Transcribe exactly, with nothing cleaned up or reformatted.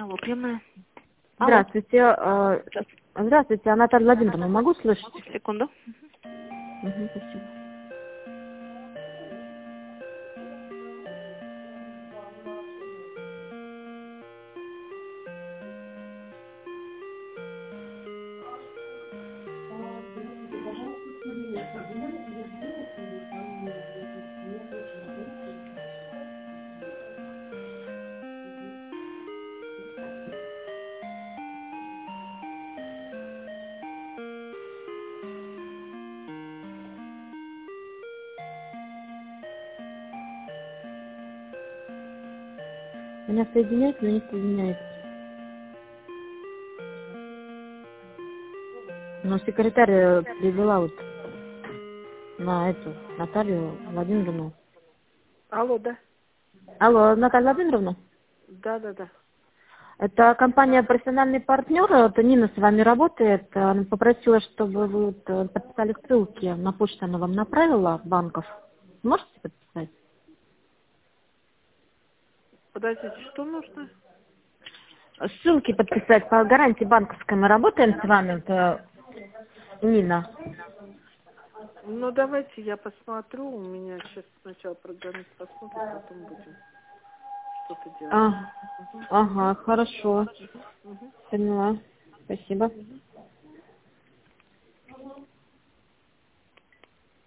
Алло, приемная. Алло. Здравствуйте. э, Здравствуйте. Здравствуйте, а Наталья Владимировна, могу слышать? Секунду. Мгм, спасибо. Меня соединяет, но не соединяется. Но секретарь э, привела вот на эту Наталью Владимировну. Алло, да. Алло, Наталья Владимировна? Да, да, да. Это компания «Профессиональный партнер». Это Нина с вами работает. Она попросила, чтобы вы вот, э, подписали ссылки. На почту она вам направила, банков. Можете подписать? Подождите, что нужно? Ссылки подписать по гарантии банковской. Мы работаем с вами, это Нина. Ну, давайте я посмотрю. У меня сейчас сначала программист посмотрит, потом будем что-то делать. А, Угу. ага, хорошо. Угу. Поняла. Спасибо. Угу.